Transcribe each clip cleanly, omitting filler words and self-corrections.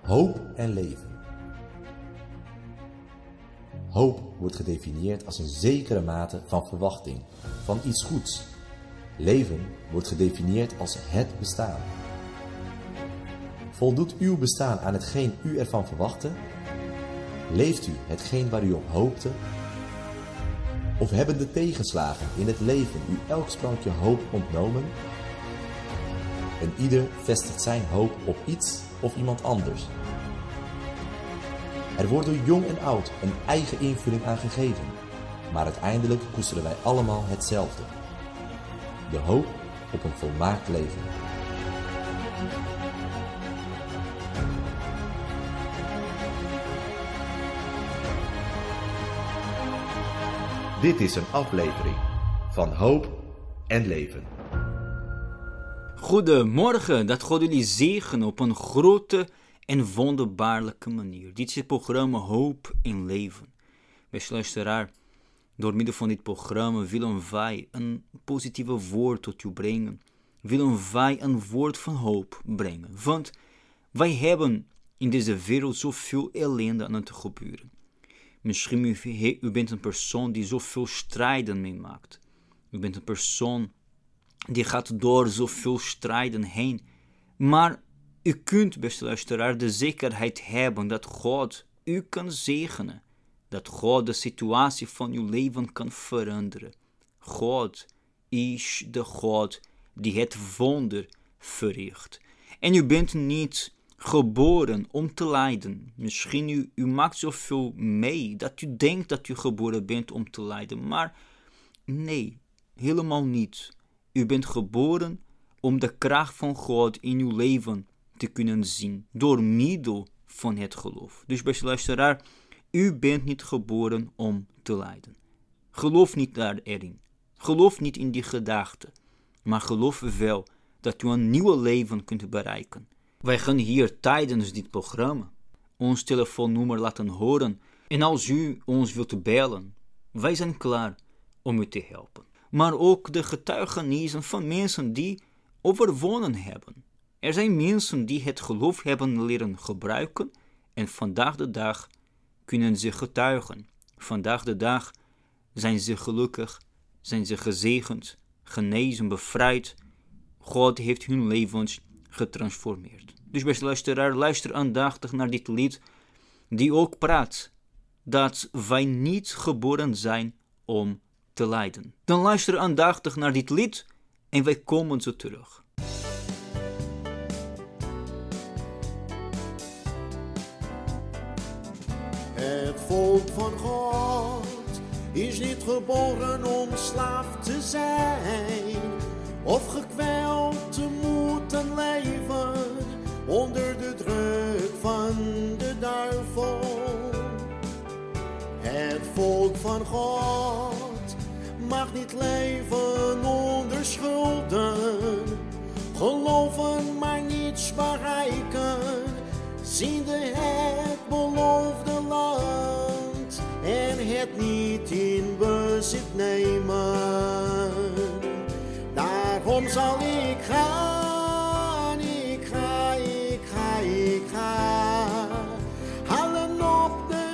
Hoop en leven. Hoop wordt gedefinieerd als een zekere mate van verwachting, van iets goeds. Leven wordt gedefinieerd als het bestaan. Voldoet uw bestaan aan hetgeen u ervan verwachtte? Leeft u hetgeen waar u op hoopte? Of hebben de tegenslagen in het leven u elk sprankje hoop ontnomen? En ieder vestigt zijn hoop op iets of iemand anders. Er wordt door jong en oud een eigen invulling aan gegeven, maar uiteindelijk koesteren wij allemaal hetzelfde. De hoop op een volmaakt leven. Dit is een aflevering van Hoop en Leven. Goedemorgen, dat God jullie zegenen op een grote en wonderbaarlijke manier. Dit is het programma Hoop en Leven. Beste luisteraar, door middel van dit programma willen wij een positieve woord tot u brengen. Willen wij een woord van hoop brengen. Want wij hebben in deze wereld zoveel ellende aan het gebeuren. Misschien u bent een persoon die zoveel strijden meemaakt. U bent een persoon die gaat door zoveel strijden heen. Maar u kunt, beste luisteraar, de zekerheid hebben dat God u kan zegenen. Dat God de situatie van uw leven kan veranderen. God is de God die het wonder verricht. En u bent niet geboren om te lijden. Misschien u maakt zoveel mee dat u denkt dat u geboren bent om te lijden. Maar nee, helemaal niet. U bent geboren om de kracht van God in uw leven te kunnen zien. Door middel van het geloof. Dus beste luisteraar, u bent niet geboren om te lijden. Geloof niet daarin. Geloof niet in die gedachte. Maar geloof wel dat u een nieuw leven kunt bereiken. Wij gaan hier tijdens dit programma ons telefoonnummer laten horen. En als u ons wilt bellen, wij zijn klaar om u te helpen. Maar ook de getuigenissen van mensen die overwonnen hebben. Er zijn mensen die het geloof hebben leren gebruiken en vandaag de dag kunnen ze getuigen. Vandaag de dag zijn ze gelukkig, zijn ze gezegend, genezen, bevrijd. God heeft hun levens getransformeerd. Dus beste luisteraar, luister aandachtig naar dit lied die ook praat dat wij niet geboren zijn om te lijden. Dan luister aandachtig naar dit lied en wij komen zo terug. Het volk van God is niet geboren om slaaf te zijn of gekweld te moeten leven onder de druk van de duivel. Het volk van God mag niet leven onder schulden, geloven maar niets bereiken, ziende het beloofde land en het niet in bezit nemen. Daarom zal ik gaan, ik ga, halen op de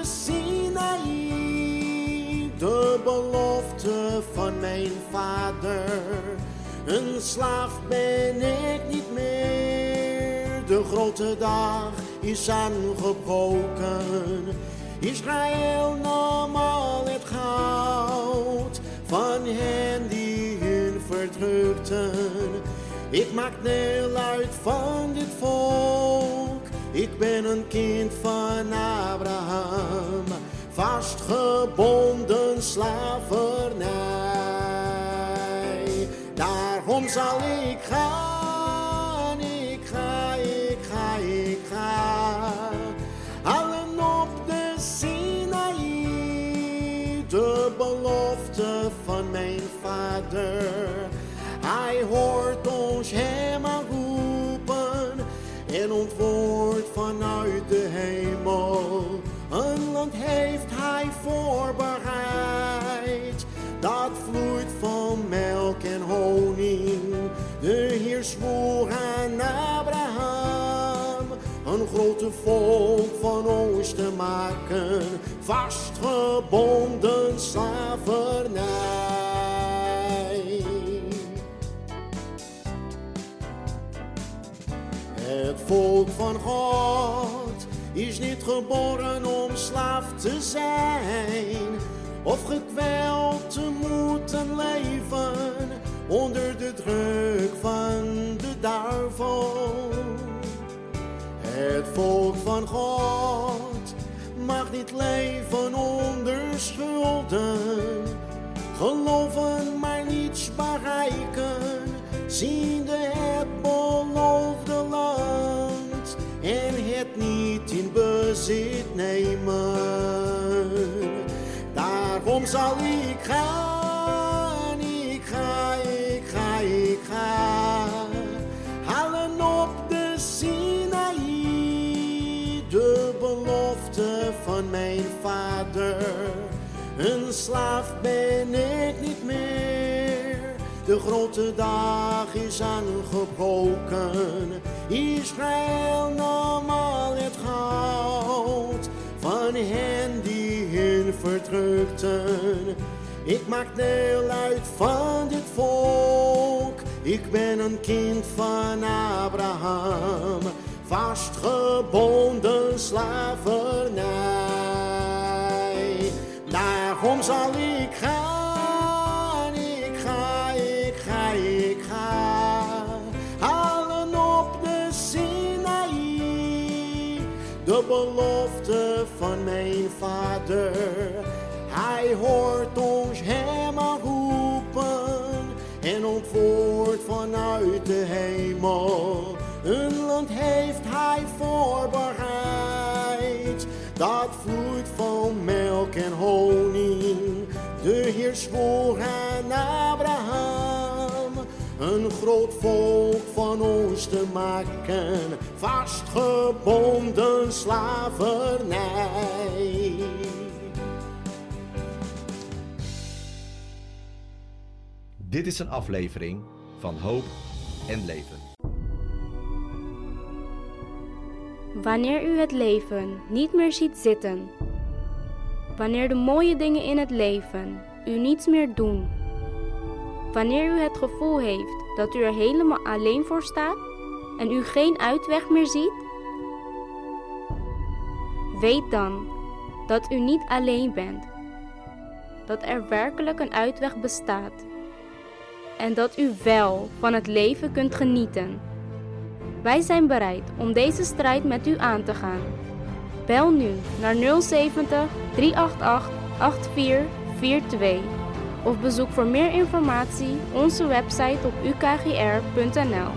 Sinaï, de belofte van mijn vader. Een slaaf ben ik niet meer, de grote dag is aangebroken. Israël nam al het goud van hen die hun verdrukten. Ik maak deel uit van dit volk, ik ben een kind van Abraham, vastgebonden slavernij. Daarom zal ik gaan, ik ga, allen op de Sinaï, de belofte van mijn vader. Hij hoort ons hem aanroepen en ontwoordt vanuit de hemel. Een land heeft hij voorbereid, dat vloeit van melk en honing. De Heer zwoer aan Abraham een groot grote volk van ons te maken, vastgebonden slavernij. Het volk van God is niet geboren om slaaf te zijn, of gekweld te moeten leven onder de druk van de duivel. Het volk van God mag niet leven onder schulden, geloven maar niets bereiken, ziende het beloofde land en het niet in bezit nemen. Daarom zal ik gaan, ik ga, halen op de Sinaï, de belofte van mijn vader. Een slaaf ben ik niet meer, de grote dag is aangebroken. Israël nam al het goud van hen die hen verdrukten. Ik maak deel uit van dit volk, ik ben een kind van Abraham, vastgebonden slavernij. Daarom zal ik gaan, ik ga, halen op de Sinaï, de belofte van mijn vader. Hij hoort ons hem al roepen en ontvoert vanuit de hemel. Een land heeft hij voorbereid, dat vloeit van melk en honing. De Heer zwoer aan Abraham, een groot volk van ons te maken, vastgebonden slavernij. Dit is een aflevering van Hoop en Leven. Wanneer u het leven niet meer ziet zitten, wanneer de mooie dingen in het leven u niets meer doen, wanneer u het gevoel heeft dat u er helemaal alleen voor staat en u geen uitweg meer ziet, weet dan dat u niet alleen bent, dat er werkelijk een uitweg bestaat en dat u wel van het leven kunt genieten. Wij zijn bereid om deze strijd met u aan te gaan. Bel nu naar 070 388 8442 of bezoek voor meer informatie onze website op ukgr.nl.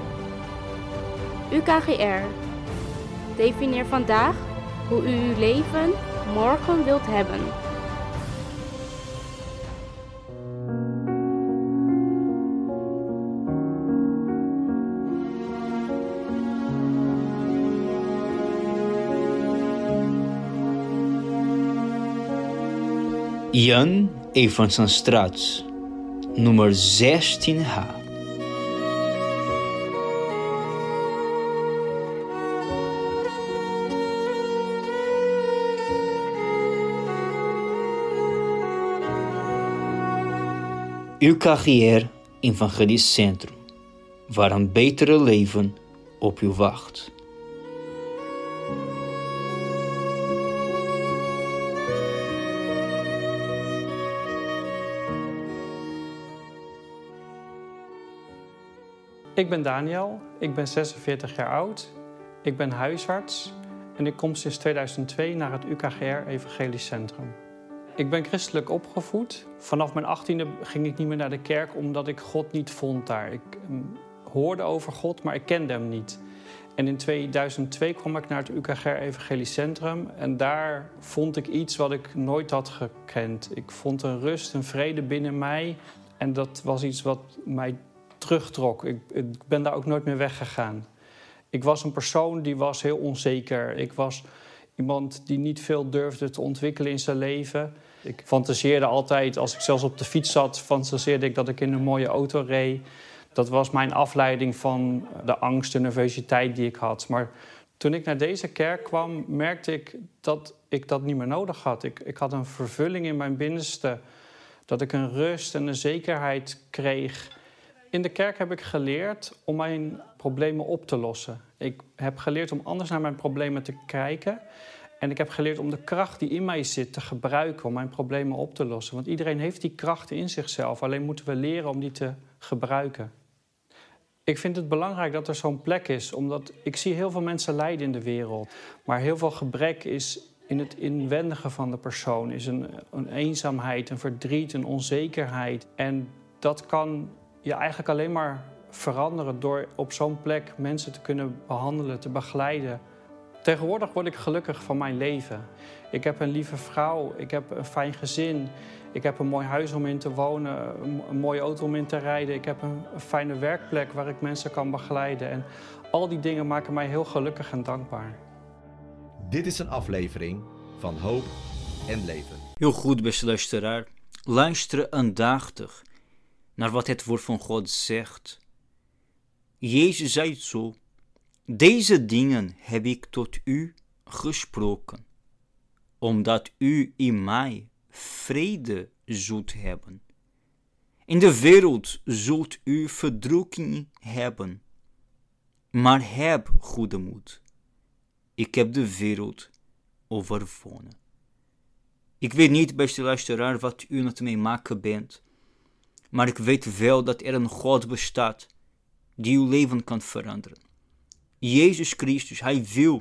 UKGR. Definieer vandaag hoe u uw leven morgen wilt hebben. Jan Evansenstraat, nummer 16H. UKGR Evangelisch Centrum, waar een betere leven op u wacht. Ik ben Daniel, ik ben 46 jaar oud, ik ben huisarts en ik kom sinds 2002 naar het UKGR Evangelisch Centrum. Ik ben christelijk opgevoed. Vanaf mijn 18e ging ik niet meer naar de kerk omdat ik God niet vond daar. Ik hoorde over God, maar ik kende hem niet. En in 2002 kwam ik naar het UKGR Evangelisch Centrum en daar vond ik iets wat ik nooit had gekend. Ik vond een rust, een vrede binnen mij en dat was iets wat mij terugtrok. Ik ben daar ook nooit meer weggegaan. Ik was een persoon die was heel onzeker. Ik was iemand die niet veel durfde te ontwikkelen in zijn leven. Ik fantaseerde altijd, als ik zelfs op de fiets zat, fantaseerde ik dat ik in een mooie auto reed. Dat was mijn afleiding van de angst en nervositeit die ik had. Maar Toen ik naar deze kerk kwam, merkte ik dat niet meer nodig had. Ik had een vervulling in mijn binnenste. Dat ik een rust en een zekerheid kreeg. In de kerk heb ik geleerd om mijn problemen op te lossen. Ik heb geleerd om anders naar mijn problemen te kijken. En ik heb geleerd om de kracht die in mij zit te gebruiken om mijn problemen op te lossen. Want iedereen heeft die krachten in zichzelf. Alleen moeten we leren om die te gebruiken. Ik vind het belangrijk dat er zo'n plek is. Omdat ik zie heel veel mensen lijden in de wereld. Maar heel veel gebrek is in het inwendige van de persoon. Is een eenzaamheid, een verdriet, een onzekerheid. En dat kan je eigenlijk alleen maar veranderen door op zo'n plek mensen te kunnen behandelen, te begeleiden. Tegenwoordig word ik gelukkig van mijn leven. Ik heb een lieve vrouw, ik heb een fijn gezin. Ik heb een mooi huis om in te wonen, een mooie auto om in te rijden. Ik heb een fijne werkplek waar ik mensen kan begeleiden. En al die dingen maken mij heel gelukkig en dankbaar. Dit is een aflevering van Hoop en Leven. Heel goed, beste luisteraar. Luister aandachtig naar wat het woord van God zegt. Jezus zei het zo: deze dingen heb ik tot u gesproken, omdat u in mij vrede zult hebben. In de wereld zult u verdrukking hebben, maar heb goede moed. Ik heb de wereld overwonnen. Ik weet niet, beste luisteraar, wat u aan het meemaken bent, maar ik weet wel dat er een God bestaat die uw leven kan veranderen. Jezus Christus, Hij wil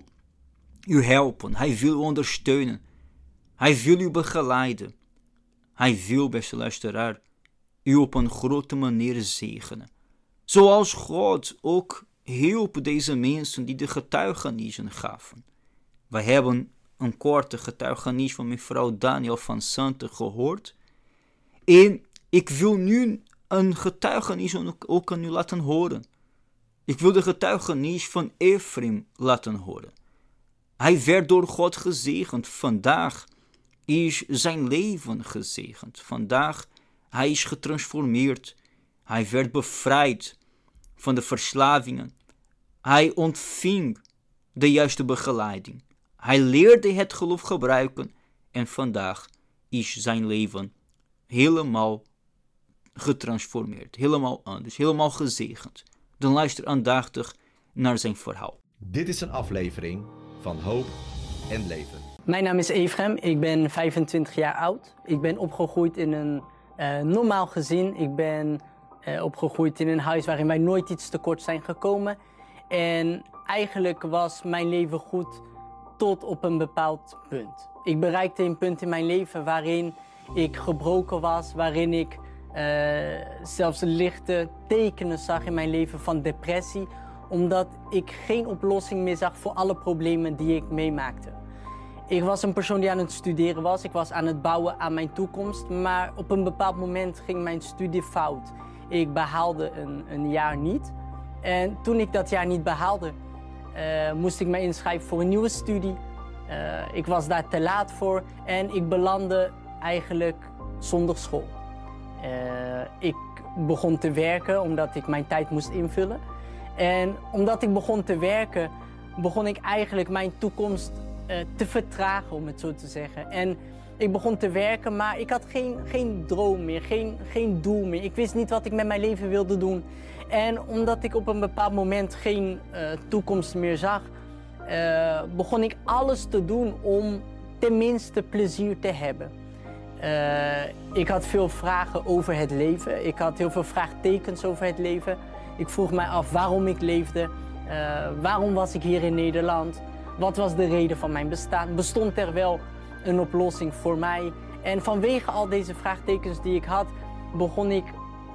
u helpen, Hij wil u ondersteunen, Hij wil u begeleiden. Hij wil, beste luisteraar, u op een grote manier zegenen. Zoals God ook hielp deze mensen die de getuigenissen gaven. Wij hebben een korte getuigenis van mevrouw Daniel van Santen gehoord. En ik wil nu een getuigenis ook aan u laten horen. Ik wil de getuigenis van Ephraim laten horen. Hij werd door God gezegend. Vandaag is zijn leven gezegend. Vandaag hij is getransformeerd. Hij werd bevrijd van de verslavingen. Hij ontving de juiste begeleiding. Hij leerde het geloof gebruiken. En vandaag is zijn leven helemaal getransformeerd. Helemaal anders. Helemaal gezegend. Dan luister aandachtig naar zijn verhaal. Dit is een aflevering van Hoop en Leven. Mijn naam is Ephraim, ik ben 25 jaar oud. Ik ben opgegroeid in een normaal gezin. Ik ben opgegroeid in een huis waarin wij nooit iets tekort zijn gekomen. En eigenlijk was mijn leven goed tot op een bepaald punt. Ik bereikte een punt in mijn leven waarin ik gebroken was, waarin ik zelfs lichte tekenen zag in mijn leven van depressie, omdat ik geen oplossing meer zag voor alle problemen die ik meemaakte. Ik was een persoon die aan het studeren was, ik was aan het bouwen aan mijn toekomst, maar op een bepaald moment ging mijn studie fout. Ik behaalde een jaar niet en toen ik dat jaar niet behaalde, moest ik me inschrijven voor een nieuwe studie. Ik was daar te laat voor en ik belandde eigenlijk zonder school. Ik begon te werken omdat ik mijn tijd moest invullen. En omdat ik begon te werken, begon ik eigenlijk mijn toekomst te vertragen, om het zo te zeggen. En ik begon te werken, maar ik had geen droom meer, geen doel meer. Ik wist niet wat ik met mijn leven wilde doen. En omdat ik op een bepaald moment geen toekomst meer zag, begon ik alles te doen om tenminste plezier te hebben. Ik had veel vragen over het leven. Ik had heel veel vraagtekens over het leven. Ik vroeg mij af waarom ik leefde. Waarom was ik hier in Nederland? Wat was de reden van mijn bestaan? Bestond er wel een oplossing voor mij? En vanwege al deze vraagtekens die ik had, begon ik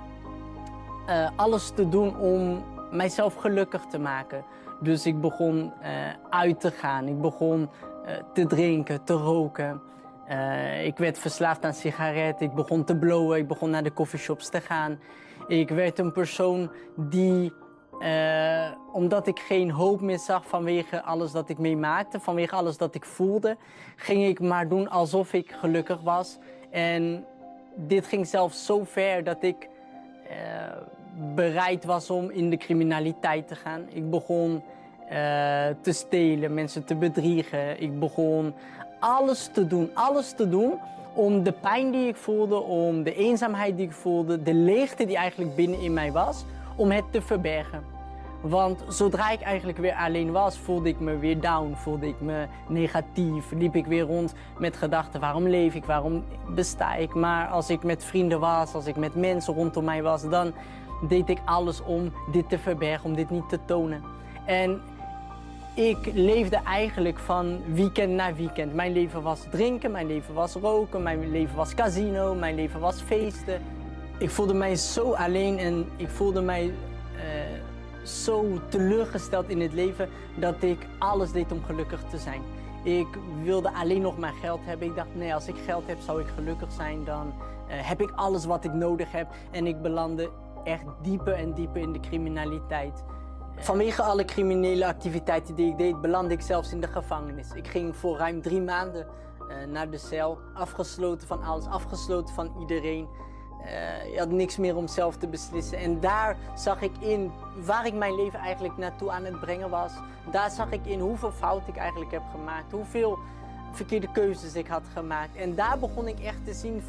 alles te doen om mijzelf gelukkig te maken. Dus ik begon uit te gaan. Ik begon te drinken, te roken. Ik werd verslaafd aan sigaretten. Ik begon te blowen. Ik begon naar de coffeeshops te gaan. Ik werd een persoon die, omdat ik geen hoop meer zag vanwege alles dat ik meemaakte, vanwege alles dat ik voelde, ging ik maar doen alsof ik gelukkig was. En dit ging zelfs zo ver dat ik bereid was om in de criminaliteit te gaan. Ik begon te stelen, mensen te bedriegen. Ik begon alles te doen om de pijn die ik voelde, om de eenzaamheid die ik voelde, de leegte die eigenlijk binnenin mij was, om het te verbergen. Want zodra ik eigenlijk weer alleen was, voelde ik me weer down, voelde ik me negatief, liep ik weer rond met gedachten, waarom leef ik, waarom besta ik? Maar als ik met vrienden was, als ik met mensen rondom mij was, dan deed ik alles om dit te verbergen, om dit niet te tonen. En ik leefde eigenlijk van weekend naar weekend. Mijn leven was drinken, mijn leven was roken, mijn leven was casino, mijn leven was feesten. Ik voelde mij zo alleen en ik voelde mij zo teleurgesteld in het leven dat ik alles deed om gelukkig te zijn. Ik wilde alleen nog maar geld hebben. Ik dacht, nee, als ik geld heb, zou ik gelukkig zijn. Dan heb ik alles wat ik nodig heb. En ik belandde echt dieper en dieper in de criminaliteit. Vanwege alle criminele activiteiten die ik deed, belandde ik zelfs in de gevangenis. Ik ging voor ruim 3 maanden naar de cel, afgesloten van alles, afgesloten van iedereen. Je had niks meer om zelf te beslissen. En daar zag ik in waar ik mijn leven eigenlijk naartoe aan het brengen was. Daar zag ik in hoeveel fouten ik eigenlijk heb gemaakt, hoeveel verkeerde keuzes ik had gemaakt. En daar begon ik echt te zien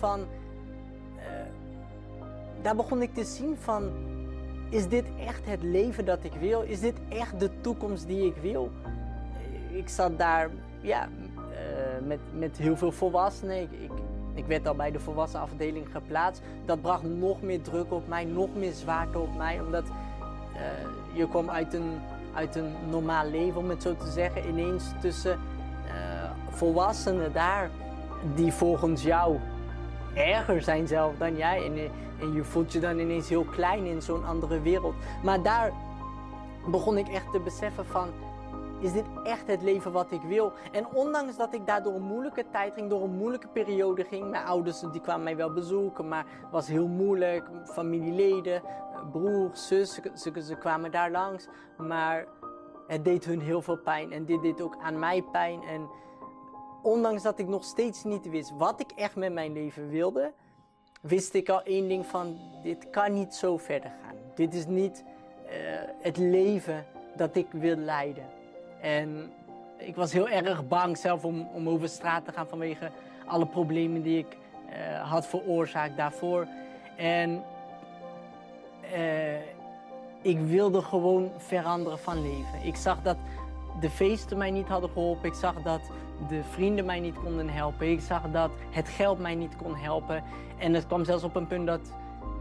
van, is dit echt het leven dat ik wil? Is dit echt de toekomst die ik wil? Ik zat daar met heel veel volwassenen. Ik werd al bij de volwassen afdeling geplaatst. Dat bracht nog meer druk op mij, nog meer zwaarte op mij. Omdat je kwam uit een normaal leven, om het zo te zeggen, ineens tussen volwassenen daar die volgens jou erger zijn zelf dan jij. En je voelt je dan ineens heel klein in zo'n andere wereld. Maar daar begon ik echt te beseffen van, is dit echt het leven wat ik wil? En ondanks dat ik daar door een moeilijke tijd ging, door een moeilijke periode ging. Mijn ouders die kwamen mij wel bezoeken, maar het was heel moeilijk. Familieleden, broer, zus, ze kwamen daar langs. Maar het deed hun heel veel pijn en dit deed ook aan mij pijn. En ondanks dat ik nog steeds niet wist wat ik echt met mijn leven wilde, wist ik al één ding van, dit kan niet zo verder gaan. Dit is niet het leven dat ik wil leiden. En ik was heel erg bang zelf om over straat te gaan vanwege alle problemen die ik had veroorzaakt daarvoor. En ik wilde gewoon veranderen van leven. Ik zag dat de feesten mij niet hadden geholpen. Ik zag dat de vrienden mij niet konden helpen. Ik zag dat het geld mij niet kon helpen. En het kwam zelfs op een punt dat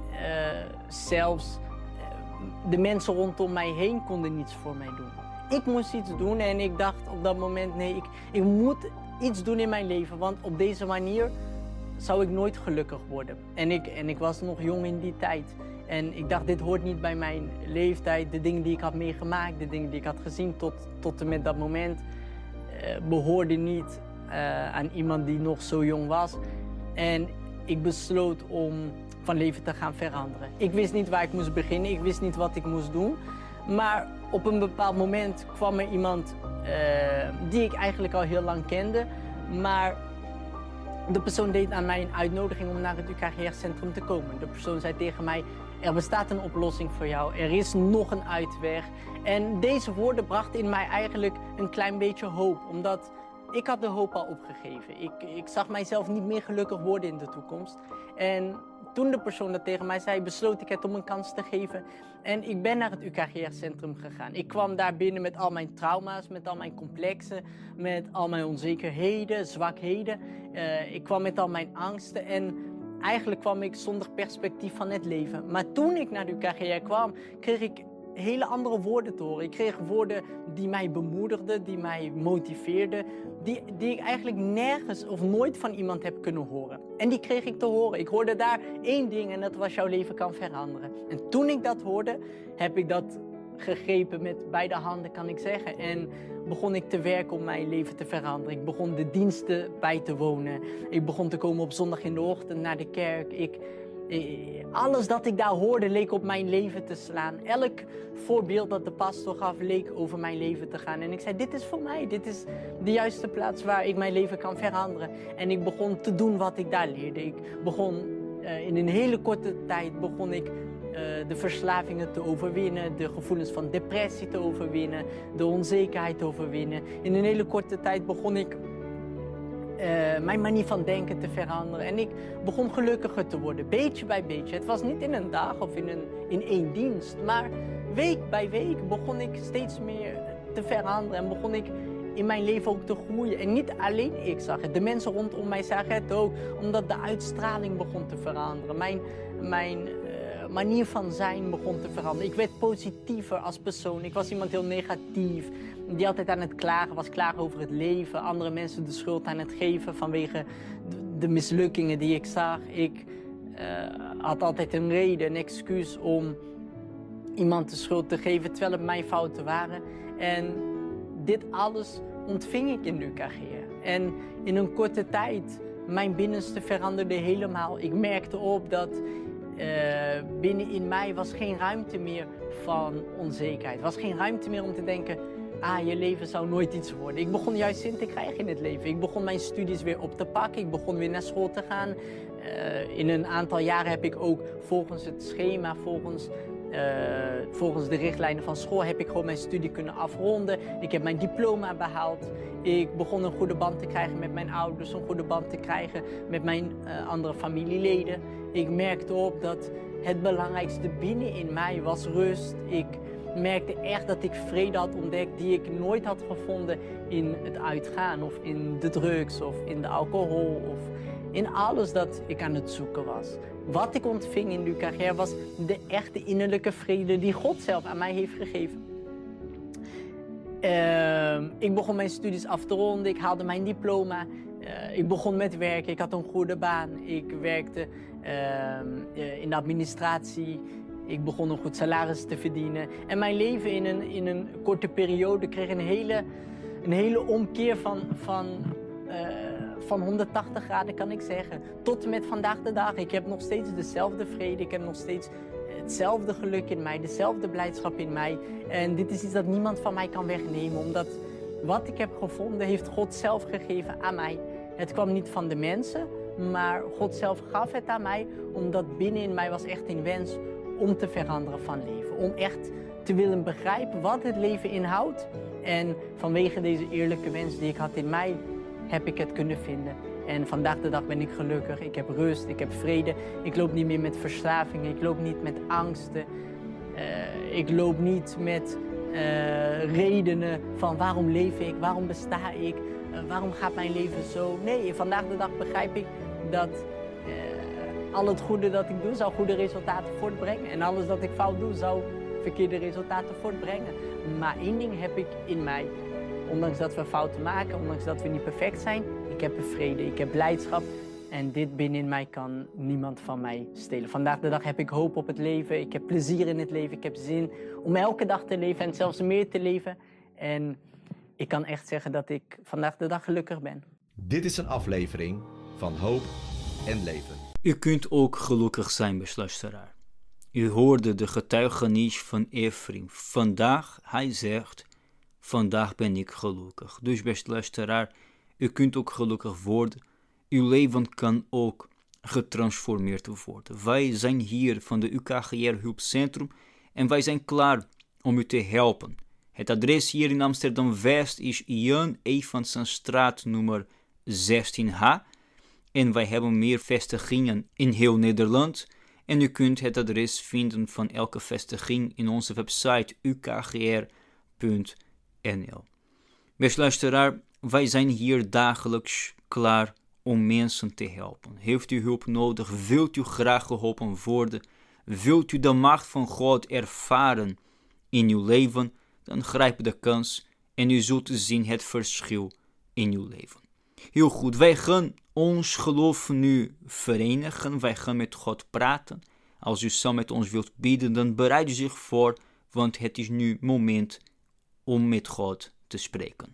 zelfs de mensen rondom mij heen konden niets voor mij doen. Ik moest iets doen en ik dacht op dat moment, nee, ik moet iets doen in mijn leven. Want op deze manier zou ik nooit gelukkig worden. En ik was nog jong in die tijd. En ik dacht, dit hoort niet bij mijn leeftijd. De dingen die ik had meegemaakt, de dingen die ik had gezien tot en met dat moment, behoorden niet aan iemand die nog zo jong was. En ik besloot om van leven te gaan veranderen. Ik wist niet waar ik moest beginnen, ik wist niet wat ik moest doen. Maar op een bepaald moment kwam er iemand die ik eigenlijk al heel lang kende. Maar de persoon deed aan mij een uitnodiging om naar het UKGR-centrum te komen. De persoon zei tegen mij, er bestaat een oplossing voor jou, er is nog een uitweg. En deze woorden brachten in mij eigenlijk een klein beetje hoop, omdat ik had de hoop al opgegeven. Ik zag mijzelf niet meer gelukkig worden in de toekomst. En toen de persoon dat tegen mij zei, besloot ik het om een kans te geven. En ik ben naar het UKGR-centrum gegaan. Ik kwam daar binnen met al mijn trauma's, met al mijn complexen, met al mijn onzekerheden, zwakheden. Ik kwam met al mijn angsten en eigenlijk kwam ik zonder perspectief van het leven. Maar toen ik naar de UKGR kwam, kreeg ik hele andere woorden te horen. Ik kreeg woorden die mij bemoedigden, die mij motiveerden, die ik eigenlijk nergens of nooit van iemand heb kunnen horen. En die kreeg ik te horen. Ik hoorde daar één ding en dat was, jouw leven kan veranderen. En toen ik dat hoorde, heb ik dat gegrepen met beide handen, kan ik zeggen. En begon ik te werken om mijn leven te veranderen. Ik begon de diensten bij te wonen. Ik begon te komen op zondag in de ochtend naar de kerk. Alles dat ik daar hoorde leek op mijn leven te slaan. Elk voorbeeld dat de pastor gaf leek over mijn leven te gaan. En ik zei, dit is voor mij. Dit is de juiste plaats waar ik mijn leven kan veranderen. En ik begon te doen wat ik daar leerde. Ik begon in een hele korte tijd de verslavingen te overwinnen, de gevoelens van depressie te overwinnen, de onzekerheid te overwinnen. In een hele korte tijd begon ik mijn manier van denken te veranderen. En ik begon gelukkiger te worden, beetje bij beetje. Het was niet in een dag of in één dienst, maar week bij week begon ik steeds meer te veranderen en begon ik in mijn leven ook te groeien. En niet alleen ik zag het, de mensen rondom mij zagen het ook, omdat de uitstraling begon te veranderen. Mijn manier van zijn begon te veranderen. Ik werd positiever als persoon. Ik was iemand heel negatief, die altijd aan het klagen was, klagen over het leven, andere mensen de schuld aan het geven vanwege de mislukkingen die ik zag. Ik had altijd een reden, een excuus om iemand de schuld te geven, terwijl het mijn fouten waren. En dit alles ontving ik in de UKGR. En in een korte tijd, mijn binnenste veranderde helemaal. Ik merkte op dat binnenin mij was geen ruimte meer van onzekerheid. Was geen ruimte meer om te denken, je leven zou nooit iets worden. Ik begon juist zin te krijgen in het leven. Ik begon mijn studies weer op te pakken. Ik begon weer naar school te gaan. In een aantal jaren heb ik ook volgens het schema, volgens de richtlijnen van school, heb ik gewoon mijn studie kunnen afronden. Ik heb mijn diploma behaald. Ik begon een goede band te krijgen met mijn ouders, een goede band te krijgen met mijn andere familieleden. Ik merkte op dat het belangrijkste binnenin mij was rust. Ik merkte echt dat ik vrede had ontdekt die ik nooit had gevonden in het uitgaan of in de drugs of in de alcohol of in alles dat ik aan het zoeken was. Wat ik ontving in de UKGR was de echte innerlijke vrede die God zelf aan mij heeft gegeven. Ik begon mijn studies af te ronden, ik haalde mijn diploma. Ik begon met werken, ik had een goede baan. Ik werkte in de administratie. Ik begon een goed salaris te verdienen. En mijn leven in een korte periode kreeg een hele omkeer van 180 graden, kan ik zeggen. Tot en met vandaag de dag. Ik heb nog steeds dezelfde vrede. Ik heb nog steeds hetzelfde geluk in mij. Dezelfde blijdschap in mij. En dit is iets dat niemand van mij kan wegnemen. Omdat wat ik heb gevonden, heeft God zelf gegeven aan mij. Het kwam niet van de mensen, maar God zelf gaf het aan mij. Omdat binnenin mij was echt een wens om te veranderen van leven. Om echt te willen begrijpen wat het leven inhoudt. En vanwege deze eerlijke wens die ik had in mij, heb ik het kunnen vinden. En vandaag de dag ben ik gelukkig. Ik heb rust, ik heb vrede. Ik loop niet meer met verslavingen. Ik loop niet met angsten. Ik loop niet met redenen van waarom leef ik, waarom besta ik, waarom gaat mijn leven zo. Nee, vandaag de dag begrijp ik dat al het goede dat ik doe, zou goede resultaten voortbrengen. En alles dat ik fout doe, zou verkeerde resultaten voortbrengen. Maar één ding heb ik in mij. Ondanks dat we fouten maken, ondanks dat we niet perfect zijn, ik heb vrede, ik heb blijdschap. En dit binnenin mij kan niemand van mij stelen. Vandaag de dag heb ik hoop op het leven, ik heb plezier in het leven, ik heb zin om elke dag te leven en zelfs meer te leven. En ik kan echt zeggen dat ik vandaag de dag gelukkig ben. Dit is een aflevering van Hoop en Leven. U kunt ook gelukkig zijn, beste luisteraar. U hoorde de getuigenis van Efraim. Vandaag, hij zegt, vandaag ben ik gelukkig. Dus beste luisteraar, u kunt ook gelukkig worden. Uw leven kan ook getransformeerd worden. Wij zijn hier van de UKGR Hulpcentrum en wij zijn klaar om u te helpen. Het adres hier in Amsterdam-West is Jan Evansenstraat nummer 16H. En wij hebben meer vestigingen in heel Nederland. En u kunt het adres vinden van elke vestiging in onze website ukgr.nl. Beste luisteraar, wij zijn hier dagelijks klaar om mensen te helpen. Heeft u hulp nodig? Wilt u graag geholpen worden? Wilt u de macht van God ervaren in uw leven? Dan grijp de kans en u zult zien het verschil in uw leven. Heel goed, wij gaan ons geloof nu verenigen. Wij gaan met God praten. Als u samen met ons wilt bidden, dan bereid u zich voor, want het is nu moment om met God te spreken.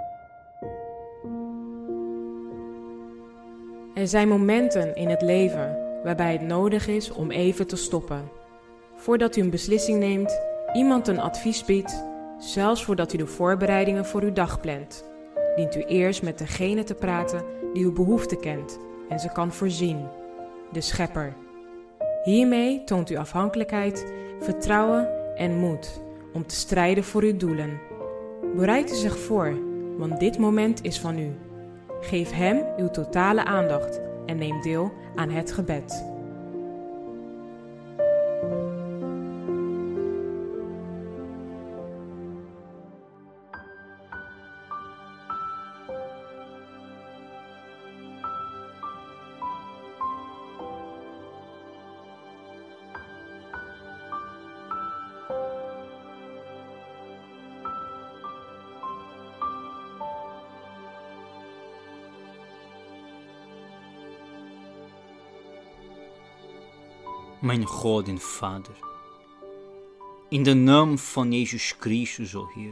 Er zijn momenten in het leven waarbij het nodig is om even te stoppen. Voordat u een beslissing neemt, iemand een advies biedt, zelfs voordat u de voorbereidingen voor uw dag plant, dient u eerst met degene te praten die uw behoefte kent en ze kan voorzien, de Schepper. Hiermee toont u afhankelijkheid, vertrouwen en moed om te strijden voor uw doelen. Bereid u zich voor, want dit moment is van u. Geef Hem uw totale aandacht en neem deel aan het gebed. Mijn God en Vader, in de naam van Jezus Christus, o Heer,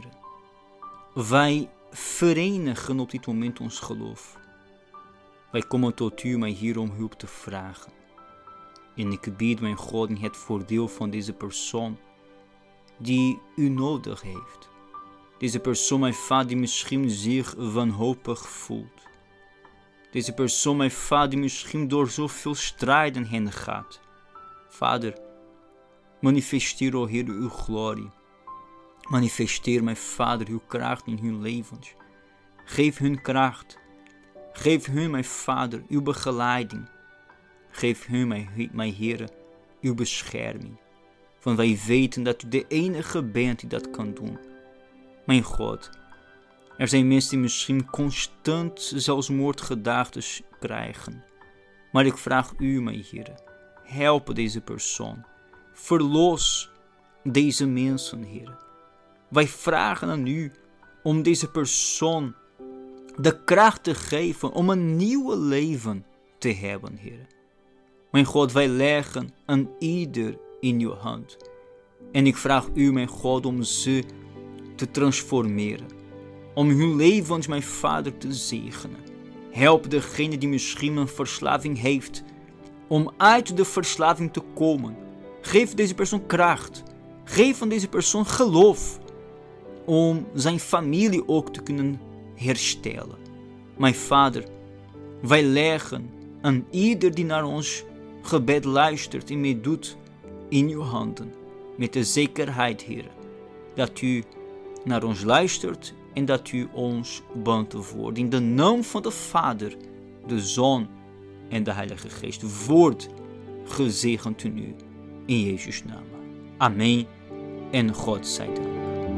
wij verenigen op dit moment ons geloof. Wij komen tot u, mijn Heer, om hulp te vragen. En ik bid, mijn God, in het voordeel van deze persoon die u nodig heeft. Deze persoon, mijn Vader, die misschien zich wanhopig voelt. Deze persoon, mijn Vader, die misschien door zoveel strijden heen gaat. Vader, manifesteer, o Heer, uw glorie. Manifesteer, mijn Vader, uw kracht in hun levens. Geef hun kracht. Geef hun, mijn Vader, uw begeleiding. Geef hun, mijn Heer, uw bescherming. Want wij weten dat u de enige bent die dat kan doen. Mijn God, er zijn mensen die misschien constant zelfmoordgedachten krijgen. Maar ik vraag u, mijn Heer, help deze persoon. Verlos deze mensen, Heer. Wij vragen aan u om deze persoon de kracht te geven om een nieuw leven te hebben, Heer. Mijn God, wij leggen aan ieder in uw hand. En ik vraag u, mijn God, om ze te transformeren. Om hun levens, mijn Vader, te zegenen. Help degene die misschien een verslaving heeft, om uit de verslaving te komen. Geef deze persoon kracht. Geef aan deze persoon geloof. Om zijn familie ook te kunnen herstellen. Mijn Vader, wij leggen aan ieder die naar ons gebed luistert en meedoet in uw handen. Met de zekerheid, Heer, dat u naar ons luistert en dat u ons beantwoordt. In de naam van de Vader, de Zoon en de Heilige Geest. Word gezegend in u. In Jezus' naam. Amen. En God zij dank.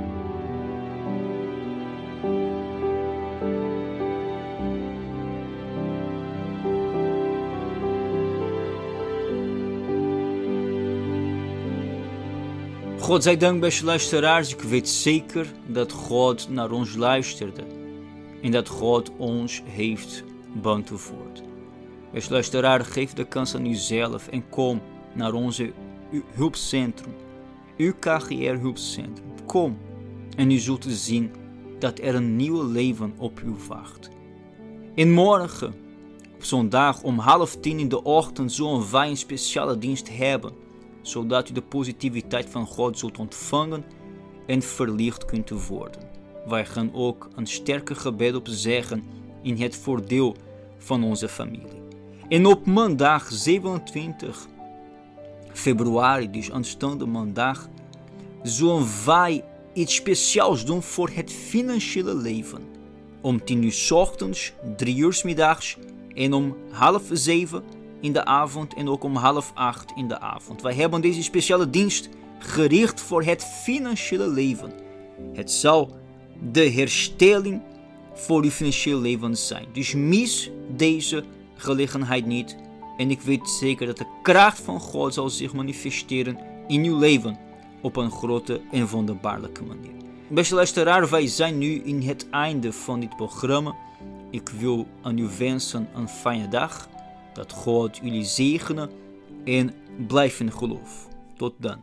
God zij dank, beste luisteraars. Ik weet zeker dat God naar ons luisterde. En dat God ons heeft beantwoord. Beste luisteraar, geef de kans aan uzelf en kom naar onze hulpcentrum. UKGR hulpcentrum. Kom en u zult zien dat er een nieuw leven op u wacht. En morgen, op zondag om 9:30 in de ochtend, zullen wij een speciale dienst hebben, zodat u de positiviteit van God zult ontvangen en verlicht kunt worden. Wij gaan ook een sterke gebed opzeggen in het voordeel van onze familie. En op maandag 27 februari, dus aanstaande maandag, zullen wij iets speciaals doen voor het financiële leven. Om 10:00 's ochtends, 3:00 's middags en om 6:30 in de avond en ook om 7:30 in de avond. Wij hebben deze speciale dienst gericht voor het financiële leven. Het zal de herstelling voor uw financieel leven zijn. Dus mis deze gelegenheid niet. En ik weet zeker dat de kracht van God zal zich manifesteren in uw leven op een grote en wonderbaarlijke manier. Beste luisteraar, wij zijn nu in het einde van dit programma. Ik wil aan u wensen een fijne dag. Dat God jullie zegene en blijf in geloof. Tot dan.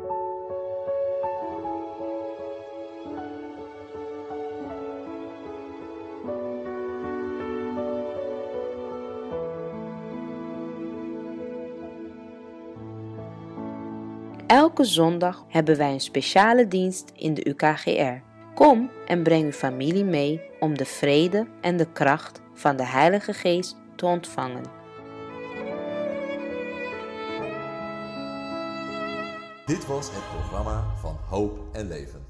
Elke zondag hebben wij een speciale dienst in de UKGR. Kom en breng uw familie mee om de vrede en de kracht van de Heilige Geest te ontvangen. Dit was het programma van Hoop en Leven.